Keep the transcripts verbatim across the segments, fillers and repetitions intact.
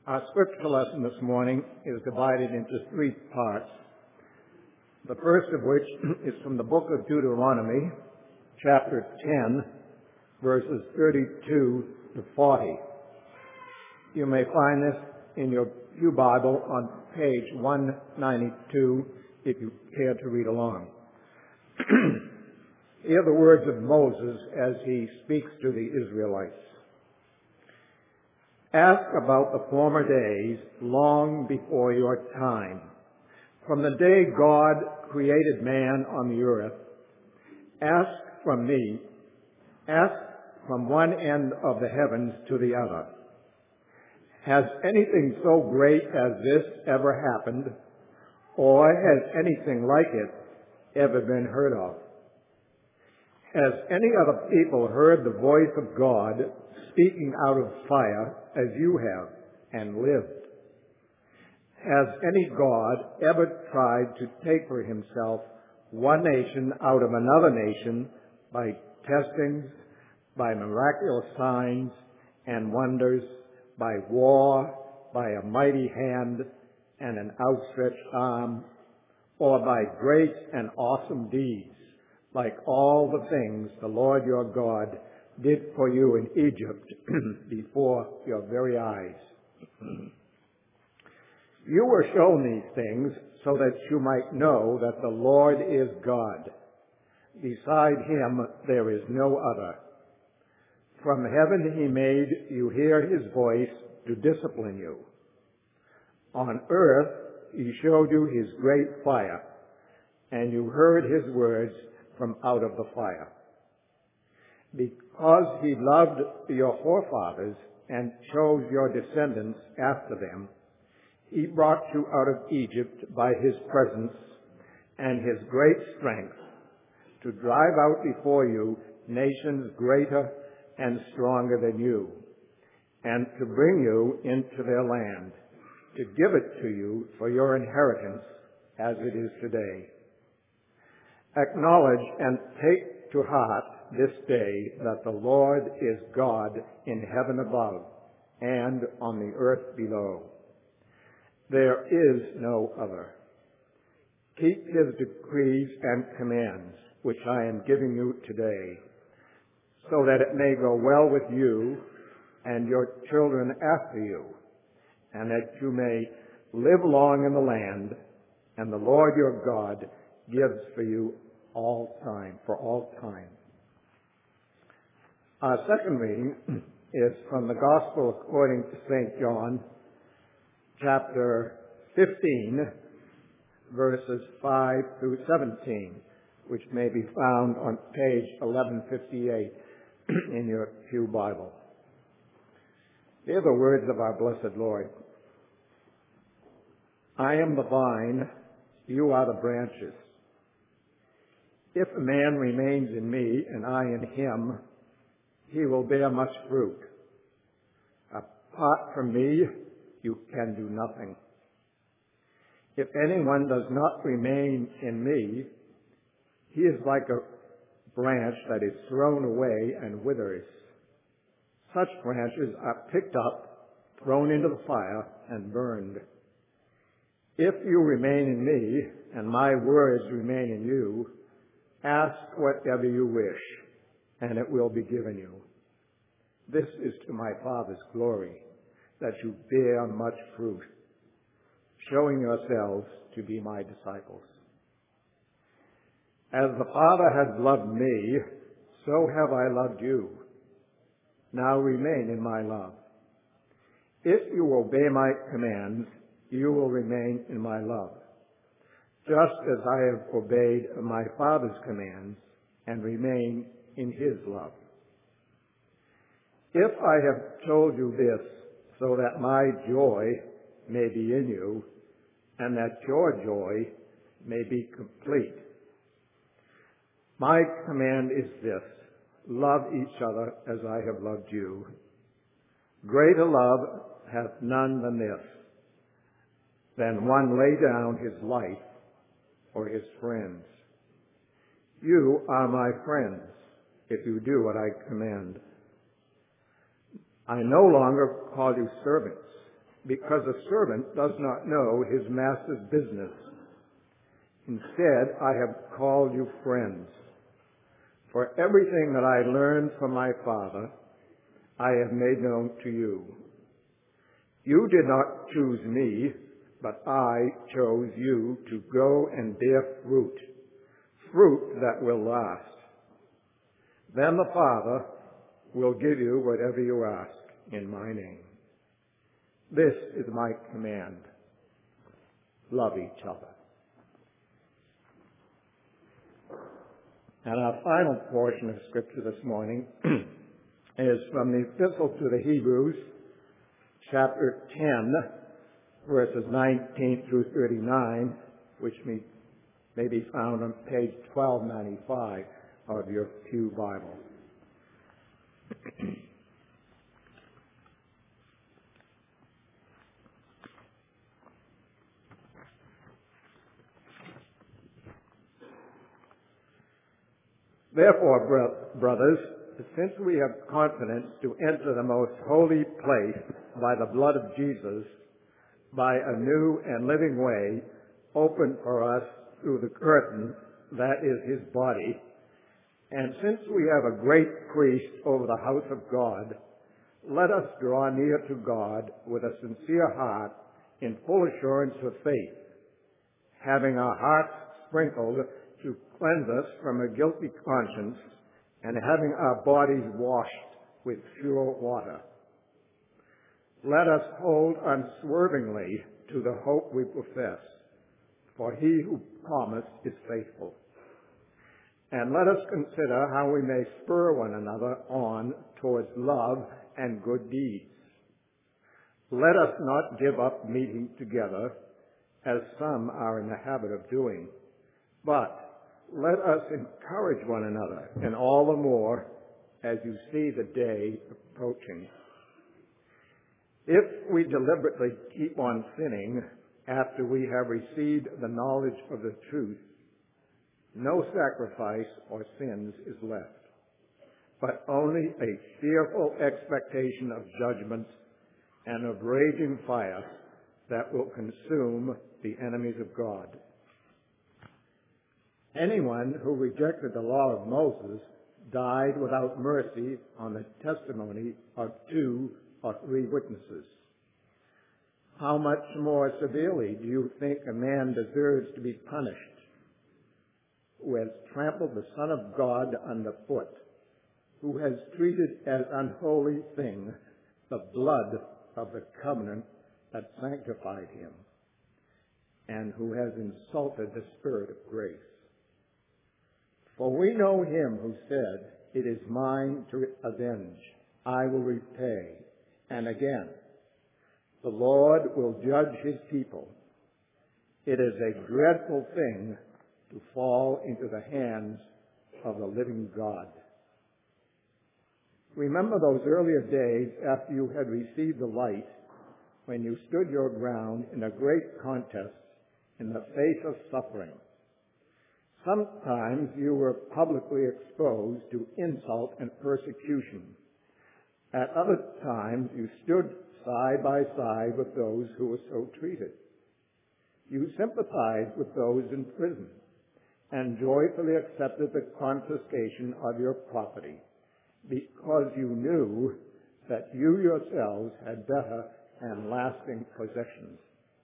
Our scripture lesson this morning is divided into three parts. The first of which is from the book of Deuteronomy, chapter ten, verses thirty-two to forty. You may find this in your Pew Bible on page one ninety-two if you care to read along. Hear the words of Moses as he speaks to the Israelites. Ask about the former days long before your time. From the day God created man on the earth, ask from me, ask from one end of the heavens to the other. Has anything so great as this ever happened, or has anything like it ever been heard of? Has any other people heard the voice of God speaking out of fire as you have and lived? Has any God ever tried to take for himself one nation out of another nation by testings, by miraculous signs and wonders, by war, by a mighty hand and an outstretched arm, or by great and awesome deeds, like all the things the Lord your God did for you in Egypt before your very eyes? You were shown these things so that you might know that the Lord is God. Beside him there is no other. From heaven he made you hear his voice to discipline you. On earth he showed you his great fire, and you heard his words from out of the fire. Because he loved your forefathers and chose your descendants after them, he brought you out of Egypt by his presence and his great strength to drive out before you nations greater and stronger than you, and to bring you into their land, to give it to you for your inheritance as it is today. Acknowledge and take to heart this day that the Lord is God in heaven above and on the earth below. There is no other. Keep his decrees and commands, which I am giving you today, so that it may go well with you and your children after you, and that you may live long in the land, and the Lord your God gives for you all time, for all time. Our second reading is from the Gospel according to Saint John, chapter fifteen, verses five through seventeen, which may be found on page eleven fifty-eight in your Pew Bible. Hear the words of our blessed Lord. I am the vine, you are the branches. If a man remains in me and I in him, he will bear much fruit. Apart from me, you can do nothing. If anyone does not remain in me, he is like a branch that is thrown away and withers. Such branches are picked up, thrown into the fire, and burned. If you remain in me, and my words remain in you, ask whatever you wish, and it will be given you. This is to my Father's glory, that you bear much fruit, showing yourselves to be my disciples. As the Father has loved me, so have I loved you. Now remain in my love. If you obey my commands, you will remain in my love, just as I have obeyed my Father's commands and remain in his love. If I have told you this so that my joy may be in you, and that your joy may be complete. My command is this: love each other as I have loved you. Greater love hath none than this, than one lay down his life for his friends. You are my friends if you do what I command. I no longer call you servants, because a servant does not know his master's business. Instead, I have called you friends. For everything that I learned from my Father, I have made known to you. You did not choose me, but I chose you to go and bear fruit, fruit that will last. Then the Father will give you whatever you ask in my name. This is my command. Love each other. And our final portion of Scripture this morning is from the Epistle to the Hebrews, chapter ten, verses nineteen through thirty-nine, which may, may be found on page twelve ninety-five of your Pew Bible. Therefore, bro- brothers, since we have confidence to enter the most holy place by the blood of Jesus, by a new and living way opened for us through the curtain that is his body, and since we have a great priest over the house of God, let us draw near to God with a sincere heart in full assurance of faith, having our hearts sprinkled to cleanse us from a guilty conscience, and having our bodies washed with pure water. Let us hold unswervingly to the hope we profess, for he who promised is faithful. And let us consider how we may spur one another on towards love and good deeds. Let us not give up meeting together, as some are in the habit of doing, but let us encourage one another, and all the more as you see the day approaching. If we deliberately keep on sinning after we have received the knowledge of the truth, no sacrifice or sins is left, but only a fearful expectation of judgment and of raging fire that will consume the enemies of God. Anyone who rejected the law of Moses died without mercy on the testimony of two or three witnesses. How much more severely do you think a man deserves to be punished who has trampled the Son of God underfoot, who has treated as unholy thing the blood of the covenant that sanctified him, and who has insulted the Spirit of grace? For we know him who said, "It is mine to avenge, I will repay." And again, "The Lord will judge his people." It is a dreadful thing to fall into the hands of the living God. Remember those earlier days after you had received the light, when you stood your ground in a great contest in the face of suffering. Sometimes you were publicly exposed to insult and persecution. At other times you stood side by side with those who were so treated. You sympathized with those in prison and joyfully accepted the confiscation of your property, because you knew that you yourselves had better and lasting possessions.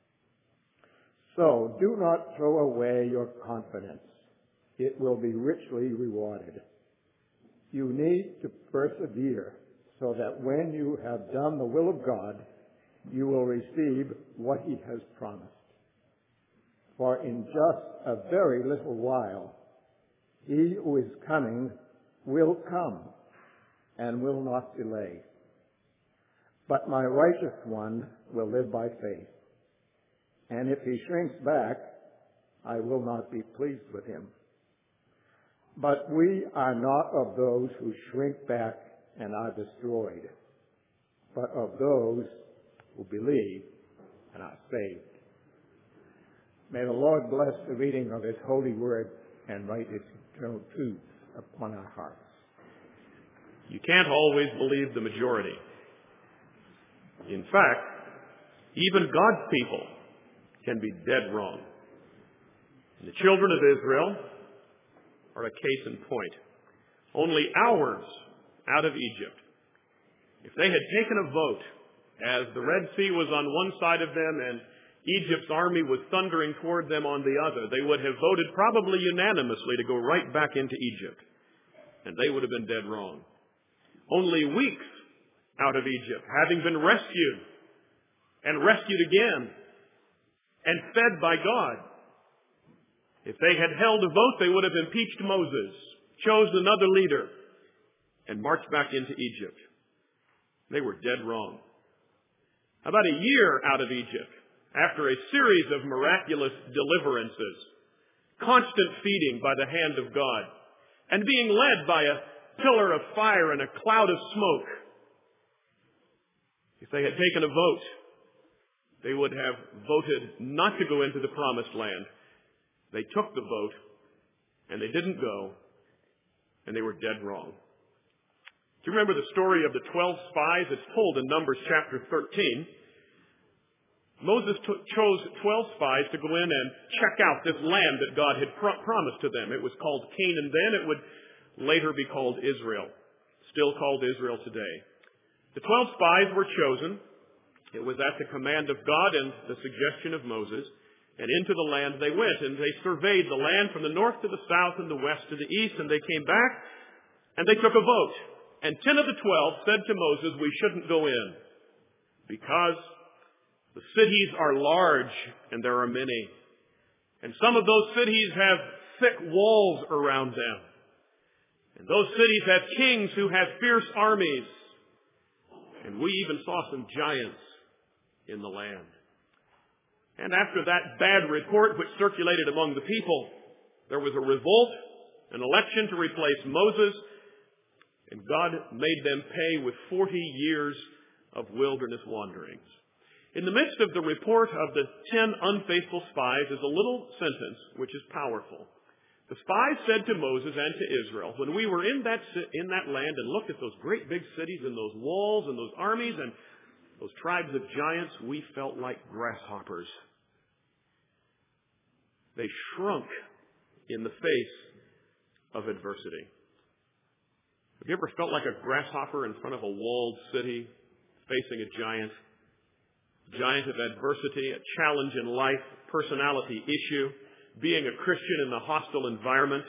So do not throw away your confidence. It will be richly rewarded. You need to persevere so that when you have done the will of God, you will receive what he has promised. For in just a very little while, he who is coming will come and will not delay. But my righteous one will live by faith. And if he shrinks back, I will not be pleased with him. But we are not of those who shrink back and are destroyed, but of those who believe and are saved. May the Lord bless the reading of his holy word and write its eternal truths upon our hearts. You can't always believe the majority. In fact, Even God's people can be dead wrong. And the children of Israel are a case in point. Only hours out of Egypt. If they had taken a vote as the Red Sea was on one side of them and Egypt's army was thundering toward them on the other, they would have voted probably unanimously to go right back into Egypt. And they would have been dead wrong. Only weeks out of Egypt, having been rescued and rescued again and fed by God. If they had held a vote, they would have impeached Moses, chosen another leader, and marched back into Egypt. They were dead wrong. About a year out of Egypt, after a series of miraculous deliverances, constant feeding by the hand of God, and being led by a pillar of fire and a cloud of smoke, if they had taken a vote, they would have voted not to go into the promised land. They took the vote, and they didn't go, and they were dead wrong. Do you remember the story of the twelve spies? It's told in Numbers chapter thirteen. Moses t- chose twelve spies to go in and check out this land that God had pro- promised to them. It was called Canaan then. It would later be called Israel. Still called Israel today. The twelve spies were chosen. It was at the command of God and the suggestion of Moses. And into the land they went. And they surveyed the land from the north to the south and the west to the east. And they came back and they took a vote. And ten of the twelve said to Moses, we shouldn't go in because the cities are large and there are many. And some of those cities have thick walls around them. And those cities have kings who have fierce armies. And we even saw some giants in the land. And after that bad report which circulated among the people, there was a revolt, an election to replace Moses, and God made them pay with forty years of wilderness wanderings. In the midst of the report of the ten unfaithful spies is a little sentence which is powerful. The spies said to Moses and to Israel, when we were in that, in that land and looked at those great big cities and those walls and those armies and those tribes of giants, we felt like grasshoppers. They shrunk in the face of adversity. Have you ever felt like a grasshopper in front of a walled city facing a giant? Giant of adversity, a challenge in life, personality issue, being a Christian in the hostile environment.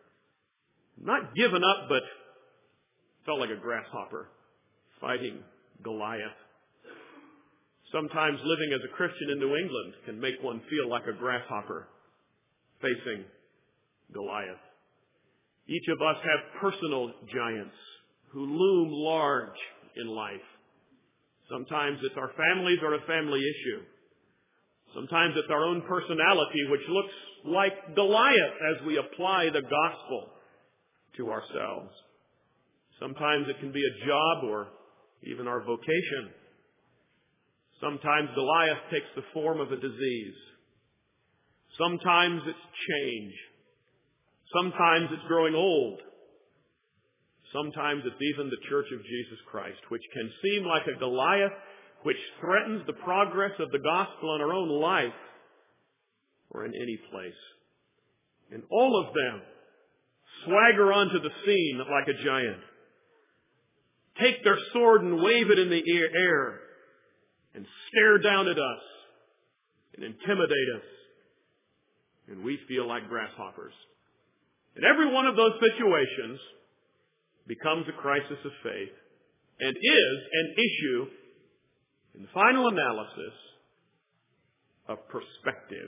Not given up, but felt like a grasshopper fighting Goliath. Sometimes living as a Christian in New England can make one feel like a grasshopper facing Goliath. Each of us have personal giants who loom large in life. Sometimes it's our families or a family issue. Sometimes it's our own personality which looks like Goliath as we apply the gospel to ourselves. Sometimes it can be a job or even our vocation. Sometimes Goliath takes the form of a disease. Sometimes it's change. Sometimes it's growing old. Sometimes it's even the Church of Jesus Christ, which can seem like a Goliath which threatens the progress of the gospel in our own life or in any place. And all of them swagger onto the scene like a giant, take their sword and wave it in the air and stare down at us and intimidate us. And we feel like grasshoppers. And every one of those situations becomes a crisis of faith and is an issue in the final analysis of perspective.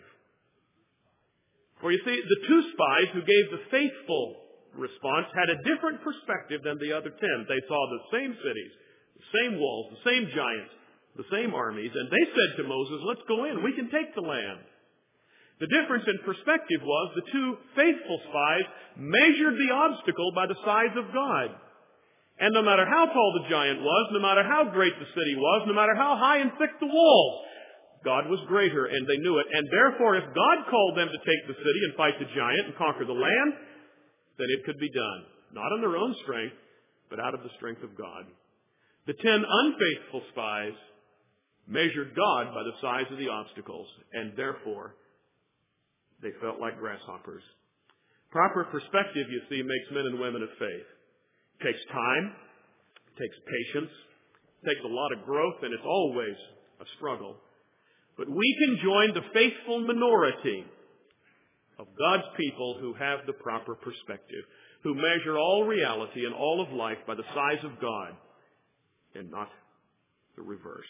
For you see, the two spies who gave the faithful response had a different perspective than the other ten. They saw the same cities, the same walls, the same giants, the same armies, and they said to Moses, let's go in, we can take the land. The difference in perspective was the two faithful spies measured the obstacle by the size of God. And no matter how tall the giant was, no matter how great the city was, no matter how high and thick the walls, God was greater and they knew it. And therefore, if God called them to take the city and fight the giant and conquer the land, then it could be done. Not on their own strength, but out of the strength of God. The ten unfaithful spies measured God by the size of the obstacles, and therefore they felt like grasshoppers. Proper perspective, you see, makes men and women of faith. It takes time, it takes patience, it takes a lot of growth, and it's always a struggle. But we can join the faithful minority of God's people who have the proper perspective, who measure all reality and all of life by the size of God and not the reverse.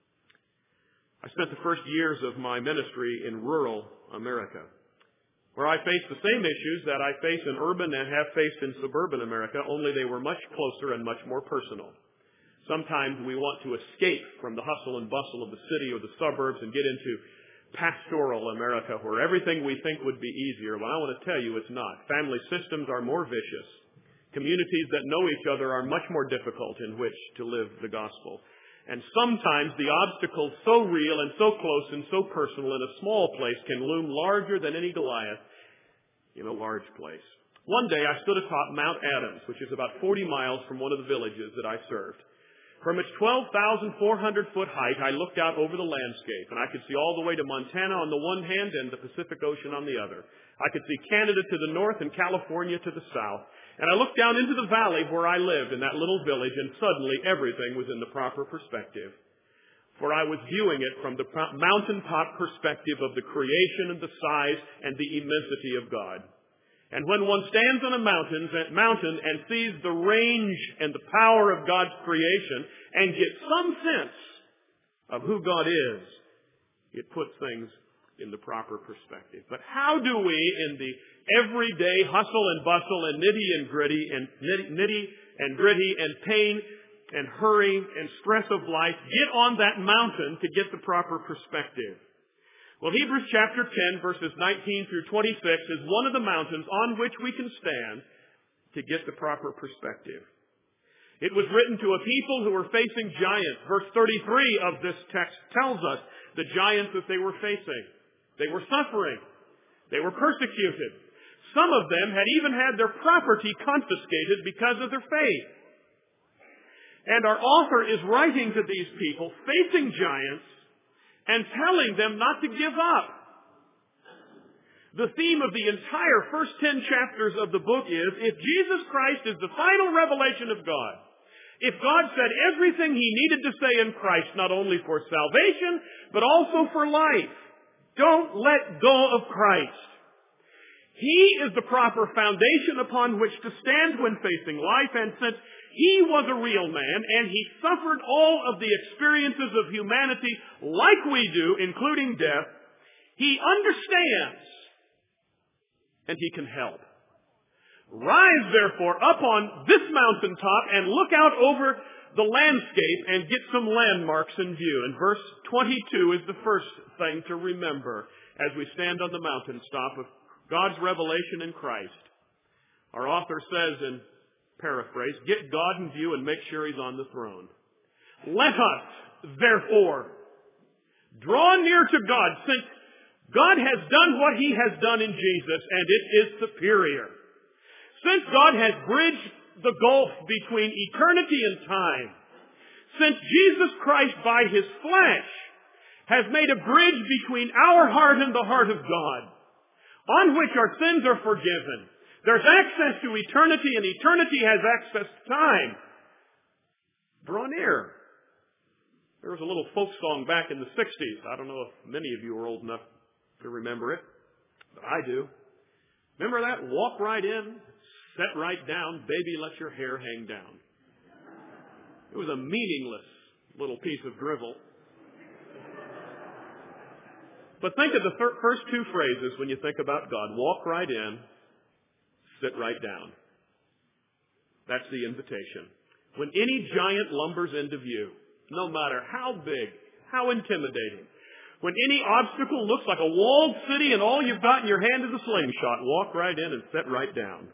I spent the first years of my ministry in rural America, where I faced the same issues that I face in urban and have faced in suburban America, only they were much closer and much more personal. Sometimes we want to escape from the hustle and bustle of the city or the suburbs and get into pastoral America where everything we think would be easier. Well, I want to tell you it's not. Family systems are more vicious. Communities that know each other are much more difficult in which to live the gospel. And sometimes the obstacles so real and so close and so personal in a small place can loom larger than any Goliath in a large place. One day I stood atop Mount Adams, which is about forty miles from one of the villages that I served. From its twelve thousand four hundred foot height, I looked out over the landscape, and I could see all the way to Montana on the one hand and the Pacific Ocean on the other. I could see Canada to the north and California to the south. And I looked down into the valley where I lived in that little village, and suddenly everything was in the proper perspective. For I was viewing it from the mountaintop perspective of the creation and the size and the immensity of God. And when one stands on a mountain, mountain and sees the range and the power of God's creation and gets some sense of who God is, it puts things in the proper perspective. But how do we, in the everyday hustle and bustle and nitty and gritty and nitty, nitty and gritty and pain and hurry and stress of life, get on that mountain to get the proper perspective? Well, Hebrews chapter ten, verses nineteen through twenty-six is one of the mountains on which we can stand to get the proper perspective. It was written to a people who were facing giants. Verse thirty-three of this text tells us the giants that they were facing. They were suffering. They were persecuted. Some of them had even had their property confiscated because of their faith. And our author is writing to these people facing giants and telling them not to give up. The theme of the entire first ten chapters of the book is, if Jesus Christ is the final revelation of God, if God said everything He needed to say in Christ, not only for salvation, but also for life, don't let go of Christ. He is the proper foundation upon which to stand when facing life, and since He was a real man, and He suffered all of the experiences of humanity like we do, including death, He understands, and He can help. Rise, therefore, up on this mountaintop and look out over the landscape and get some landmarks in view. And verse twenty-two is the first thing to remember as we stand on the mountaintop of God's revelation in Christ. Our author says in paraphrase, get God in view and make sure He's on the throne. Let us, therefore, draw near to God, since God has done what He has done in Jesus, and it is superior. Since God has bridged the gulf between eternity and time, since Jesus Christ by His flesh has made a bridge between our heart and the heart of God, on which our sins are forgiven, there's access to eternity, and eternity has access to time. Draw near. There was a little folk song back in the sixties. I don't know if many of you are old enough to remember it, but I do. Remember that? Walk right in, set right down, baby, let your hair hang down. It was a meaningless little piece of drivel. But think of the fir- first two phrases when you think about God. Walk right in, sit right down. That's the invitation. When any giant lumbers into view, no matter how big, how intimidating, when any obstacle looks like a walled city and all you've got in your hand is a slingshot, walk right in and sit right down.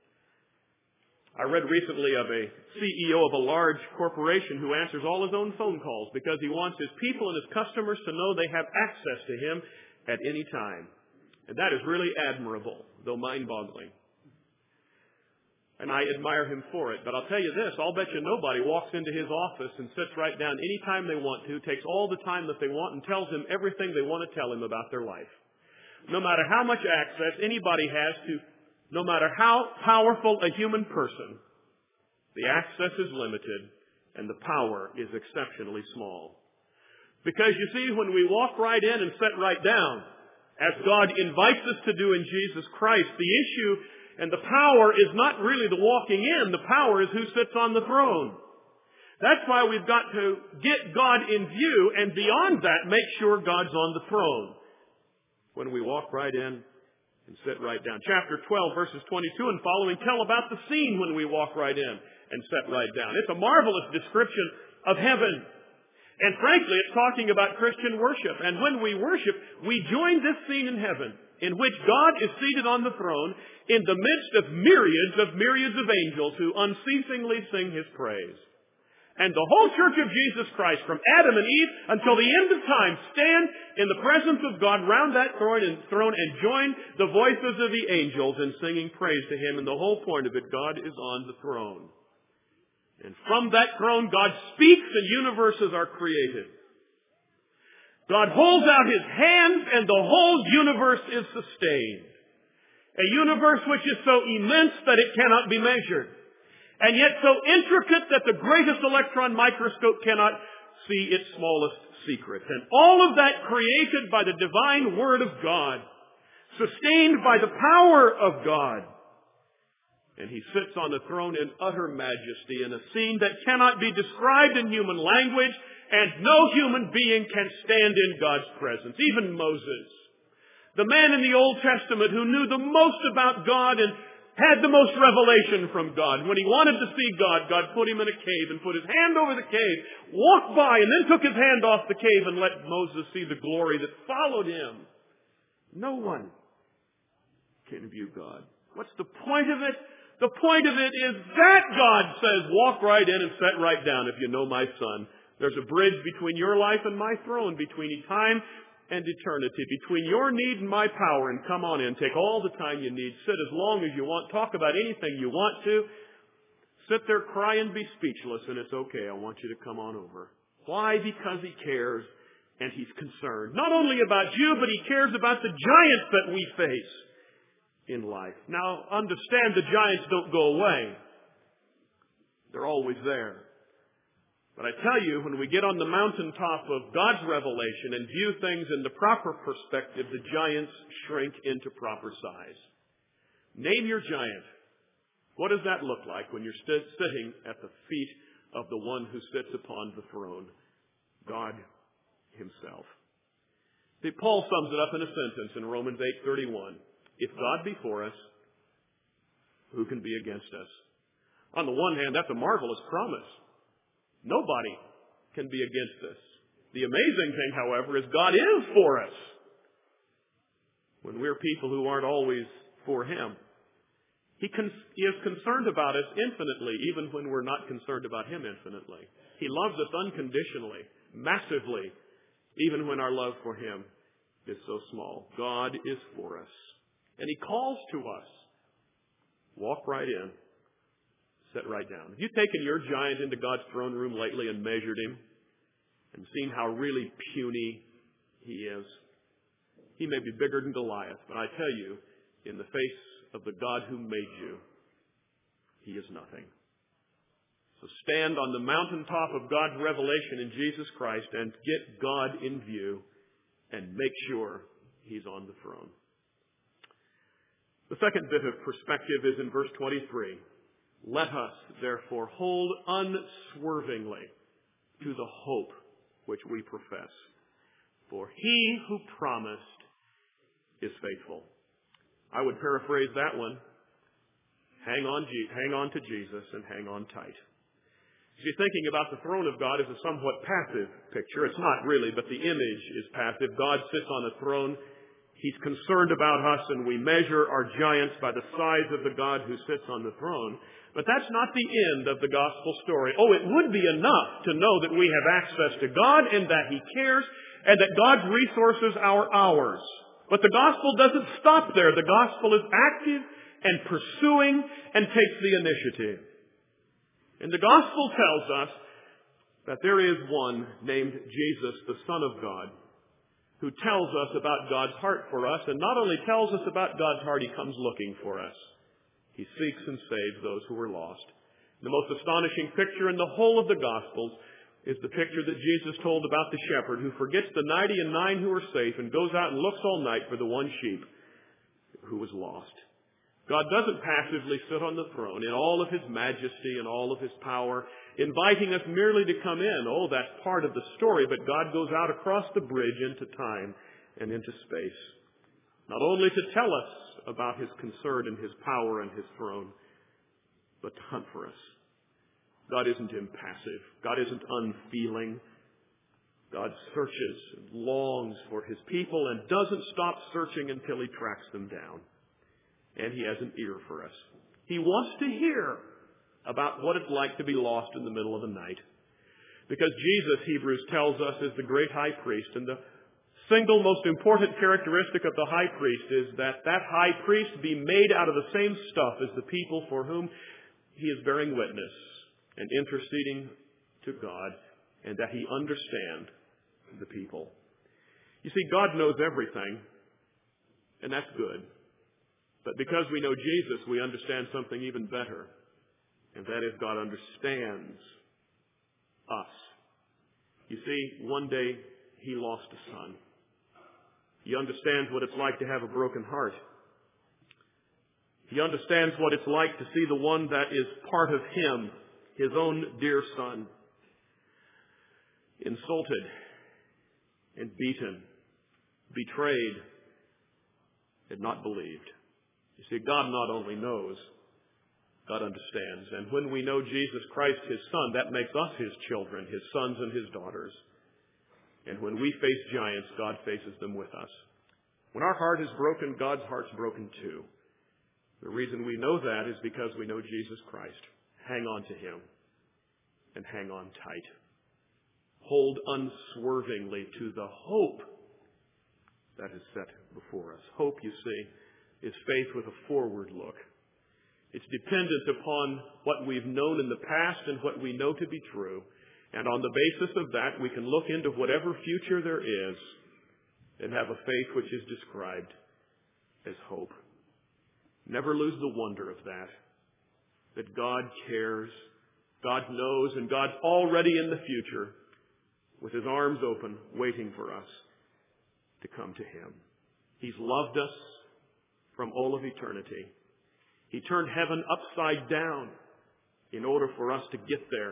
I read recently of a C E O of a large corporation who answers all his own phone calls because he wants his people and his customers to know they have access to him at any time. And that is really admirable, though mind-boggling. And I admire him for it. But I'll tell you this, I'll bet you nobody walks into his office and sits right down any time they want to, takes all the time that they want, and tells him everything they want to tell him about their life. No matter how much access anybody has to, no matter how powerful a human person, the access is limited and the power is exceptionally small. Because you see, when we walk right in and sit right down, as God invites us to do in Jesus Christ, the issue and the power is not really the walking in. The power is who sits on the throne. That's why we've got to get God in view, and beyond that, make sure God's on the throne when we walk right in and sit right down. Chapter twelve, verses twenty-two and following tell about the scene when we walk right in and sit right down. It's a marvelous description of heaven. And frankly, it's talking about Christian worship. And when we worship, we join this scene in heaven, in which God is seated on the throne in the midst of myriads of myriads of angels who unceasingly sing His praise. And the whole church of Jesus Christ, from Adam and Eve until the end of time, stand in the presence of God round that throne and, throne and join the voices of the angels in singing praise to Him. And the whole point of it, God is on the throne. And from that throne, God speaks and universes are created. God holds out His hands and the whole universe is sustained. A universe which is so immense that it cannot be measured. And yet so intricate that the greatest electron microscope cannot see its smallest secrets. And all of that created by the divine Word of God. Sustained by the power of God. And He sits on the throne in utter majesty in a scene that cannot be described in human language, and no human being can stand in God's presence, even Moses. The man in the Old Testament who knew the most about God and had the most revelation from God. When he wanted to see God, God put him in a cave and put His hand over the cave, walked by, and then took His hand off the cave and let Moses see the glory that followed him. No one can view God. What's the point of it? The point of it is that God says, walk right in and sit right down if you know my Son. There's a bridge between your life and my throne, between time and eternity, between your need and my power. And come on in, take all the time you need, sit as long as you want, talk about anything you want to. Sit there, cry and be speechless, and it's okay. I want you to come on over. Why? Because He cares and He's concerned. Not only about you, but He cares about the giants that we face in life. Now, understand the giants don't go away. They're always there. But I tell you, when we get on the mountaintop of God's revelation and view things in the proper perspective, the giants shrink into proper size. Name your giant. What does that look like when you're st- sitting at the feet of the one who sits upon the throne, God Himself? See, Paul sums it up in a sentence in Romans eight thirty-one. If God be for us, who can be against us? On the one hand, that's a marvelous promise. Nobody can be against us. The amazing thing, however, is God is for us when we're people who aren't always for Him. He, con- he is concerned about us infinitely, even when we're not concerned about Him infinitely. He loves us unconditionally, massively, even when our love for Him is so small. God is for us. And He calls to us. Walk right in. Sit right down. Have you taken your giant into God's throne room lately and measured him and seen how really puny he is? He may be bigger than Goliath, but I tell you, in the face of the God who made you, he is nothing. So stand on the mountaintop of God's revelation in Jesus Christ and get God in view and make sure He's on the throne. The second bit of perspective is in verse twenty-three. Let us, therefore, hold unswervingly to the hope which we profess. For He who promised is faithful. I would paraphrase that one. Hang on, hang on to Jesus and hang on tight. See, thinking about the throne of God is a somewhat passive picture. It's not really, but the image is passive. God sits on a throne. He's concerned about us, and we measure our giants by the size of the God who sits on the throne. But that's not the end of the gospel story. Oh, it would be enough to know that we have access to God and that He cares and that God's resources are ours. But the gospel doesn't stop there. The gospel is active and pursuing and takes the initiative. And the gospel tells us that there is one named Jesus, the Son of God, who tells us about God's heart for us, and not only tells us about God's heart, he comes looking for us. He seeks and saves those who are lost. The most astonishing picture in the whole of the Gospels is the picture that Jesus told about the shepherd who forgets the ninety and nine who are safe and goes out and looks all night for the one sheep who was lost. God doesn't passively sit on the throne in all of his majesty and all of his power, inviting us merely to come in. Oh, that's part of the story, but God goes out across the bridge into time and into space, not only to tell us about his concern and his power and his throne, but to hunt for us. God isn't impassive. God isn't unfeeling. God searches and longs for his people and doesn't stop searching until he tracks them down. And he has an ear for us. He wants to hear about what it's like to be lost in the middle of the night. Because Jesus, Hebrews tells us, is the great high priest. And the single most important characteristic of the high priest is that that high priest be made out of the same stuff as the people for whom he is bearing witness and interceding to God, and that he understand the people. You see, God knows everything, and that's good. But because we know Jesus, we understand something even better, and that is God understands us. You see, one day he lost a son. He understands what it's like to have a broken heart. He understands what it's like to see the one that is part of him, his own dear son, insulted and beaten, betrayed, and not believed. You see, God not only knows, God understands. And when we know Jesus Christ, his Son, that makes us his children, his sons and his daughters. And when we face giants, God faces them with us. When our heart is broken, God's heart's broken too. The reason we know that is because we know Jesus Christ. Hang on to him and hang on tight. Hold unswervingly to the hope that is set before us. Hope, you see, is faith with a forward look. It's dependent upon what we've known in the past and what we know to be true. And on the basis of that, we can look into whatever future there is and have a faith which is described as hope. Never lose the wonder of that, that God cares, God knows, and God's already in the future with his arms open, waiting for us to come to him. He's loved us from all of eternity. He turned heaven upside down in order for us to get there.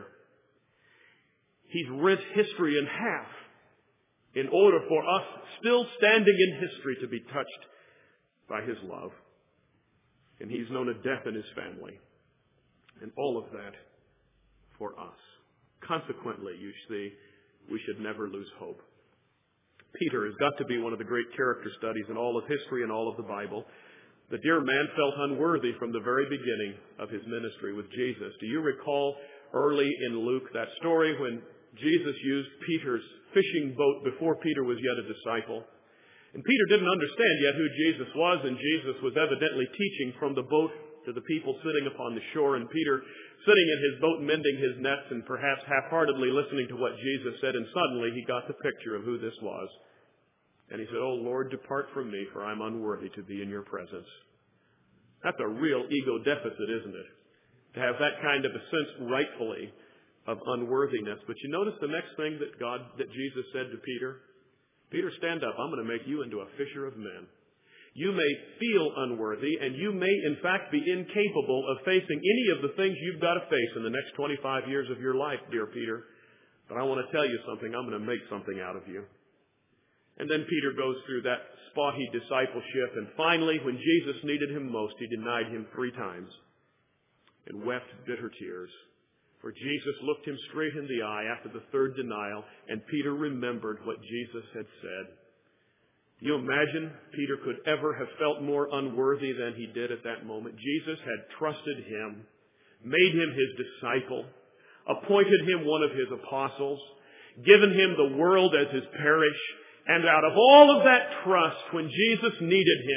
He's rent history in half in order for us, still standing in history, to be touched by his love. And he's known a death in his family. And all of that for us. Consequently, you see, we should never lose hope. Peter has got to be one of the great character studies in all of history and all of the Bible. The dear man felt unworthy from the very beginning of his ministry with Jesus. Do you recall early in Luke that story when Jesus used Peter's fishing boat before Peter was yet a disciple? And Peter didn't understand yet who Jesus was, and Jesus was evidently teaching from the boat to the people sitting upon the shore, and Peter sitting in his boat mending his nets and perhaps half-heartedly listening to what Jesus said, and suddenly he got the picture of who this was. And he said, "Oh Lord, depart from me, for I'm unworthy to be in your presence." That's a real ego deficit, isn't it? To have that kind of a sense rightfully of unworthiness. But you notice the next thing that God, that Jesus said to Peter? Peter, stand up. I'm going to make you into a fisher of men. You may feel unworthy, and you may in fact be incapable of facing any of the things you've got to face in the next twenty-five years of your life, dear Peter. But I want to tell you something. I'm going to make something out of you. And then Peter goes through that spotty discipleship, and finally, when Jesus needed him most, he denied him three times and wept bitter tears. For Jesus looked him straight in the eye after the third denial, and Peter remembered what Jesus had said. You imagine Peter could ever have felt more unworthy than he did at that moment. Jesus had trusted him, made him his disciple, appointed him one of his apostles, given him the world as his parish, and out of all of that trust, when Jesus needed him,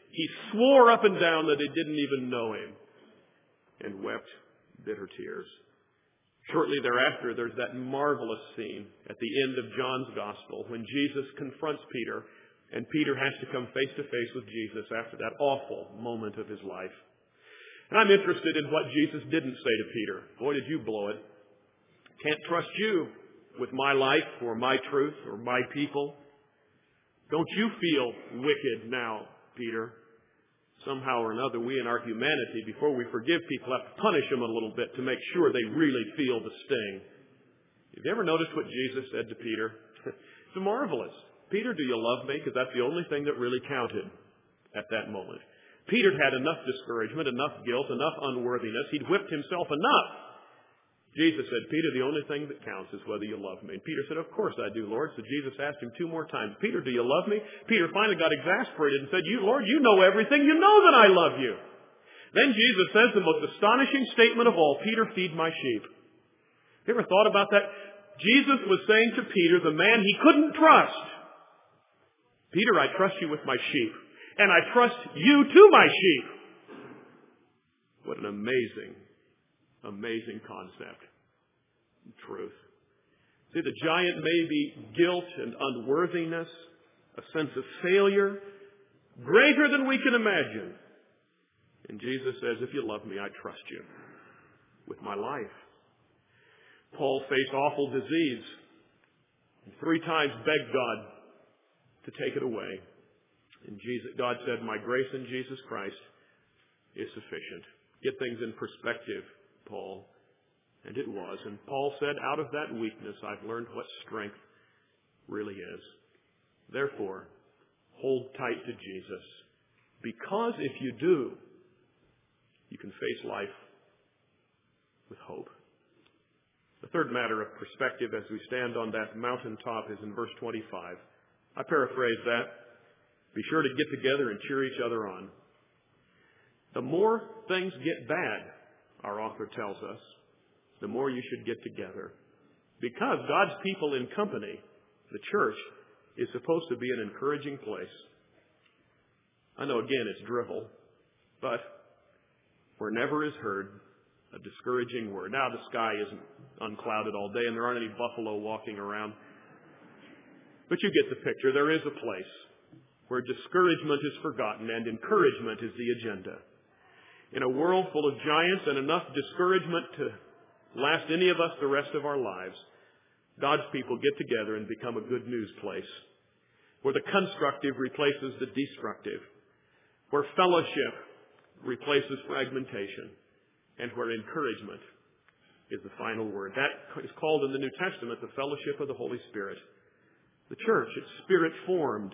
He swore up and down that they didn't even know him and wept bitter tears. Shortly thereafter, there's that marvelous scene at the end of John's Gospel when Jesus confronts Peter, and Peter has to come face to face with Jesus after that awful moment of his life. And I'm interested in what Jesus didn't say to Peter. Boy, did you blow it. Can't trust you with my life or my truth or my people. Don't you feel wicked now, Peter? Somehow or another, we in our humanity, before we forgive people, have to punish them a little bit to make sure they really feel the sting. Have you ever noticed what Jesus said to Peter? It's marvelous. Peter, do you love me? Because that's the only thing that really counted at that moment. Peter had enough discouragement, enough guilt, enough unworthiness. He'd whipped himself enough. Jesus said, Peter, the only thing that counts is whether you love me. And Peter said, of course I do, Lord. So Jesus asked him two more times, Peter, do you love me? Peter finally got exasperated and said, you, Lord, you know everything. You know that I love you. Then Jesus says the most astonishing statement of all, Peter, feed my sheep. Have you ever thought about that? Jesus was saying to Peter, the man he couldn't trust, Peter, I trust you with my sheep. And I trust you to my sheep. What an amazing, amazing concept. Truth. See, the giant may be guilt and unworthiness, a sense of failure, greater than we can imagine. And Jesus says, if you love me, I trust you with my life. Paul faced awful disease and three times begged God to take it away. And Jesus, God said, my grace in Jesus Christ is sufficient. Get things in perspective, Paul. And it was. And Paul said, out of that weakness, I've learned what strength really is. Therefore, hold tight to Jesus. Because if you do, you can face life with hope. The third matter of perspective as we stand on that mountaintop is in verse twenty-five. I paraphrase that. Be sure to get together and cheer each other on. The more things get bad, our author tells us, the more you should get together. Because God's people in company, the church, is supposed to be an encouraging place. I know, again, it's drivel, but where never is heard a discouraging word. Now the sky isn't unclouded all day and there aren't any buffalo walking around. But you get the picture. There is a place where discouragement is forgotten and encouragement is the agenda. In a world full of giants and enough discouragement to last any of us the rest of our lives, God's people get together and become a good news place, where the constructive replaces the destructive, where fellowship replaces fragmentation, and where encouragement is the final word. That is called in the New Testament the fellowship of the Holy Spirit. The church, it's Spirit-formed.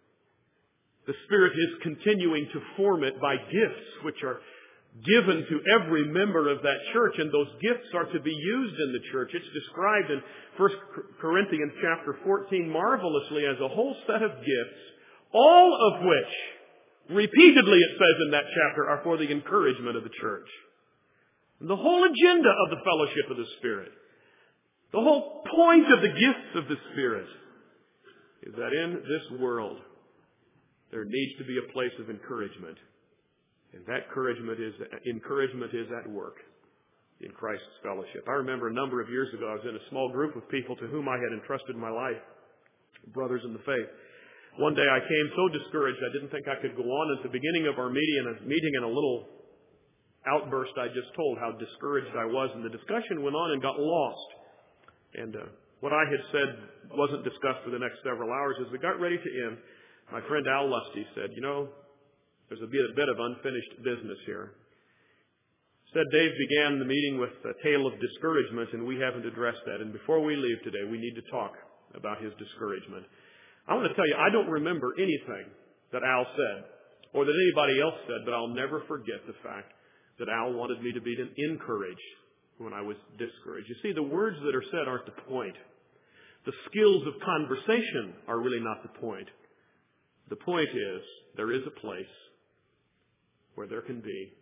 The Spirit is continuing to form it by gifts which are given to every member of that church, and those gifts are to be used in the church. It's described in First Corinthians chapter fourteen marvelously as a whole set of gifts, all of which, repeatedly it says in that chapter, are for the encouragement of the church. And the whole agenda of the fellowship of the Spirit, the whole point of the gifts of the Spirit, is that in this world there needs to be a place of encouragement. And that encouragement is, encouragement is at work in Christ's fellowship. I remember a number of years ago, I was in a small group of people to whom I had entrusted my life, brothers in the faith. One day I came so discouraged I didn't think I could go on. At the beginning of our meeting, and a meeting in a little outburst, I just told how discouraged I was, and the discussion went on and got lost. And uh, what I had said wasn't discussed for the next several hours. As we got ready to end, my friend Al Lusty said, you know, there's a bit, a bit of unfinished business here. Said Dave began the meeting with a tale of discouragement, and we haven't addressed that. And before we leave today, we need to talk about his discouragement. I want to tell you, I don't remember anything that Al said or that anybody else said, but I'll never forget the fact that Al wanted me to be encouraged when I was discouraged. You see, the words that are said aren't the point. The skills of conversation are really not the point. The point is, there is a place where there can be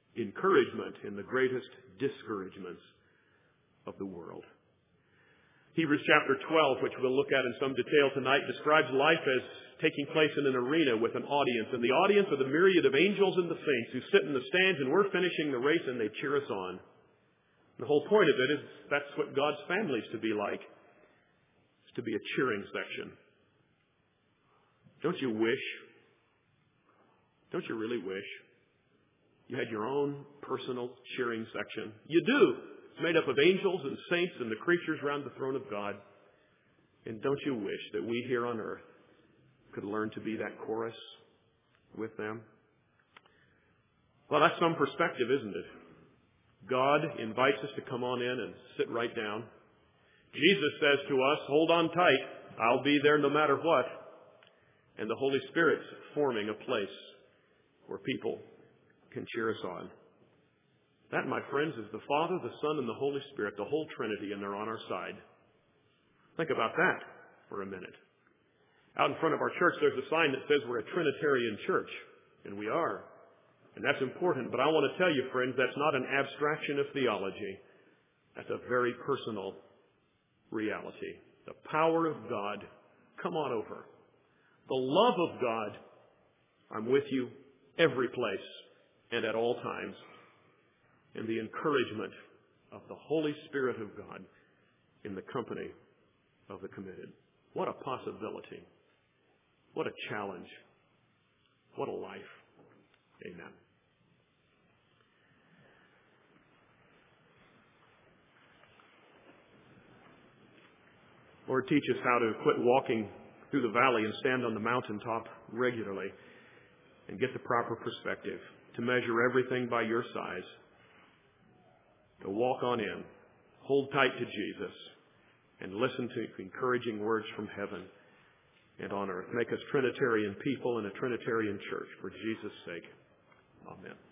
encouragement in the greatest discouragements of the world. Hebrews chapter twelve, which we'll look at in some detail tonight, describes life as taking place in an arena with an audience. And the audience are the myriad of angels and the saints who sit in the stands, and we're finishing the race and they cheer us on. The whole point of it is that's what God's family is to be like. It's to be a cheering section. Don't you wish? Don't you really wish you had your own personal cheering section? You do. It's made up of angels and saints and the creatures around the throne of God. And don't you wish that we here on earth could learn to be that chorus with them? Well, that's some perspective, isn't it? God invites us to come on in and sit right down. Jesus says to us, hold on tight. I'll be there no matter what. And the Holy Spirit's forming a place where people can cheer us on. That, my friends, is the Father, the Son, and the Holy Spirit, the whole Trinity, and they're on our side. Think about that for a minute. Out in front of our church, there's a sign that says we're a Trinitarian church, and we are. And that's important, but I want to tell you, friends, that's not an abstraction of theology. That's a very personal reality. The power of God, come on over. The love of God, I'm with you every place and at all times. And the encouragement of the Holy Spirit of God in the company of the committed. What a possibility. What a challenge. What a life. Amen. Lord, teach us how to quit walking through the valley and stand on the mountaintop regularly and get the proper perspective, to measure everything by your size, to walk on in, hold tight to Jesus, and listen to encouraging words from heaven and on earth. Make us Trinitarian people and a Trinitarian church for Jesus' sake. Amen.